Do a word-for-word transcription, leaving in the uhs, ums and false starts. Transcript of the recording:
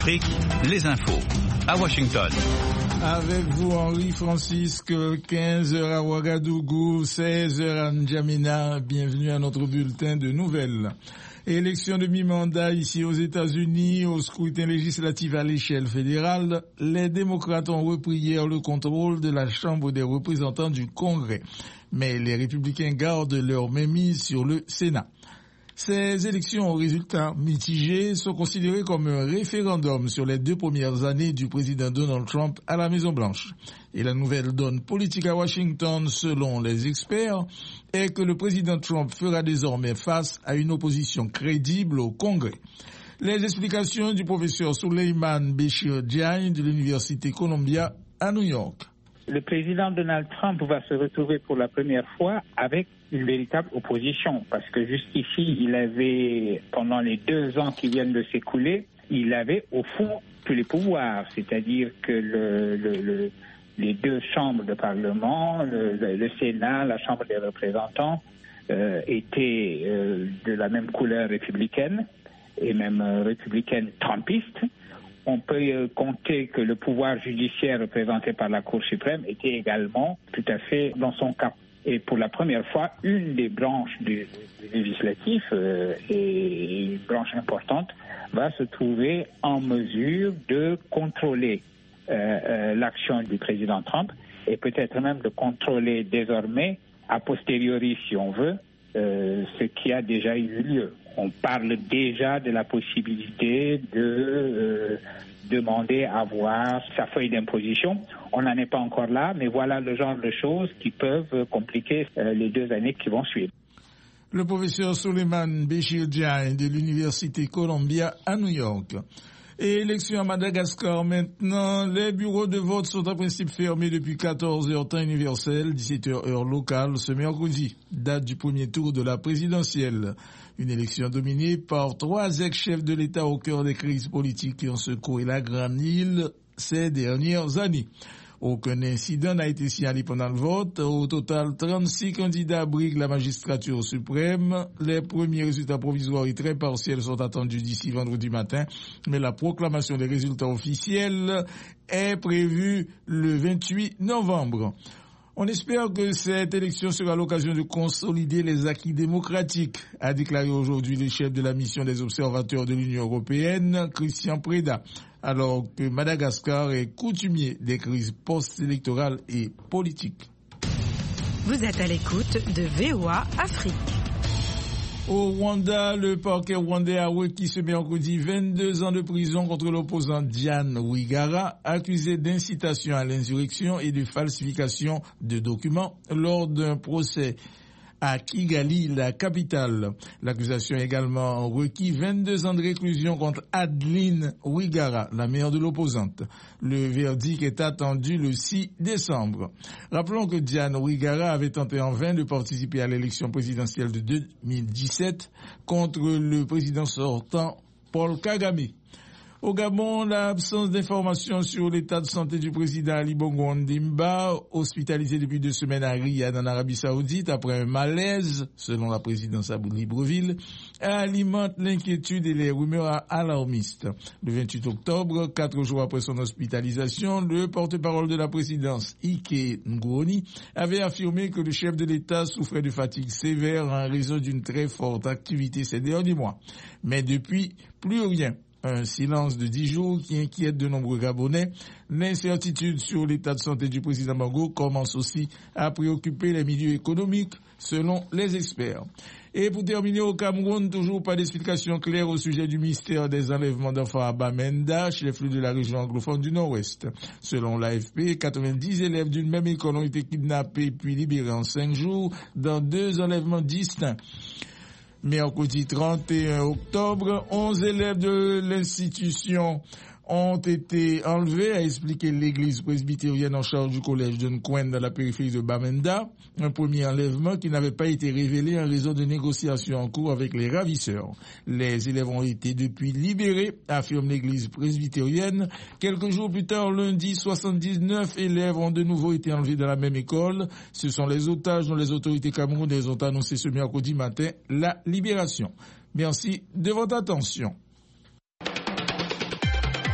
Les infos à Washington. Avec vous, Henri-Francisque, quinze heures à Ouagadougou, seize heures à N'Djamena. Bienvenue à notre bulletin de nouvelles. Élection de mi-mandat ici aux États-Unis, au scrutin législatif à l'échelle fédérale, les démocrates ont repris hier le contrôle de la Chambre des représentants du Congrès. Mais les républicains gardent leur mainmise sur le Sénat. Ces élections aux résultats mitigés sont considérées comme un référendum sur les deux premières années du président Donald Trump à la Maison-Blanche. Et la nouvelle donne politique à Washington, selon les experts, est que le président Trump fera désormais face à une opposition crédible au Congrès. Les explications du professeur Suleiman Béchir Diagne de l'Université Columbia à New York. Le président Donald Trump va se retrouver pour la première fois avec une véritable opposition, parce que jusqu'ici, il avait, pendant les deux ans qui viennent de s'écouler, il avait au fond tous les pouvoirs, c'est-à-dire que le, le, le, les deux chambres de Parlement, le, le, le Sénat, la Chambre des représentants, euh, étaient euh, de la même couleur républicaine, et même euh, républicaine trumpiste. On peut compter que le pouvoir judiciaire représenté par la Cour suprême était également tout à fait dans son camp. Et pour la première fois, une des branches du, du législatif, euh, et une branche importante, va se trouver en mesure de contrôler euh, euh, l'action du président Trump et peut-être même de contrôler désormais, a posteriori si on veut, euh, ce qui a déjà eu lieu. On parle déjà de la possibilité de euh, demander à voir sa feuille d'imposition. On n'en est pas encore là, mais voilà le genre de choses qui peuvent compliquer euh, les deux années qui vont suivre. Le professeur Suleiman Béchir Diagne de l'Université Columbia à New York. Et élection à Madagascar maintenant. Les bureaux de vote sont en principe fermés depuis quatorze heures temps universel, dix-sept heures heure locale ce mercredi, date du premier tour de la présidentielle. Une élection dominée par trois ex-chefs de l'État au cœur des crises politiques qui ont secoué la Grande Île ces dernières années. Aucun incident n'a été signalé pendant le vote. Au total, trente-six candidats briguent la magistrature suprême. Les premiers résultats provisoires et très partiels sont attendus d'ici vendredi matin, mais la proclamation des résultats officiels est prévue le vingt-huit novembre. On espère que cette élection sera l'occasion de consolider les acquis démocratiques, a déclaré aujourd'hui le chef de la mission des observateurs de l'Union européenne, Christian Preda, alors que Madagascar est coutumier des crises post-électorales et politiques. Vous êtes à l'écoute de V O A Afrique. Au Rwanda, le parquet rwandais a requis ce mercredi vingt-deux ans de prison contre l'opposant Diane Rwigara, accusé d'incitation à l'insurrection et de falsification de documents lors d'un procès à Kigali, la capitale. L'accusation a également requis vingt-deux ans de réclusion contre Adeline Rwigara, la mère de l'opposante. Le verdict est attendu le six décembre. Rappelons que Diane Rwigara avait tenté en vain de participer à l'élection présidentielle de deux mille dix-sept contre le président sortant Paul Kagame. Au Gabon, l'absence d'informations sur l'état de santé du président Ali Bongo Ondimba, hospitalisé depuis deux semaines à Riyad en Arabie Saoudite après un malaise, selon la présidence à Libreville, alimente l'inquiétude et les rumeurs alarmistes. Le vingt-huit octobre, quatre jours après son hospitalisation, le porte-parole de la présidence, Ike Ngoni, avait affirmé que le chef de l'État souffrait de fatigue sévère en raison d'une très forte activité ces derniers mois. Mais depuis, plus rien. Un silence de dix jours qui inquiète de nombreux Gabonais. L'incertitude sur l'état de santé du président Bongo commence aussi à préoccuper les milieux économiques, selon les experts. Et pour terminer, au Cameroun, toujours pas d'explication claire au sujet du mystère des enlèvements d'enfants à Bamenda, chef-lieu de la région anglophone du Nord-Ouest. Selon l'A F P, quatre-vingt-dix élèves d'une même école ont été kidnappés puis libérés en cinq jours dans deux enlèvements distincts. Mercredi trente et un octobre, onze élèves de l'institution ont été enlevés, a expliqué l'église presbytérienne en charge du collège de Nkwen dans la périphérie de Bamenda. Un premier enlèvement qui n'avait pas été révélé en raison de négociations en cours avec les ravisseurs. Les élèves ont été depuis libérés, affirme l'église presbytérienne. Quelques jours plus tard, lundi, soixante-dix-neuf élèves ont de nouveau été enlevés dans la même école. Ce sont les otages dont les autorités camerounaises ont annoncé ce mercredi matin la libération. Merci de votre attention.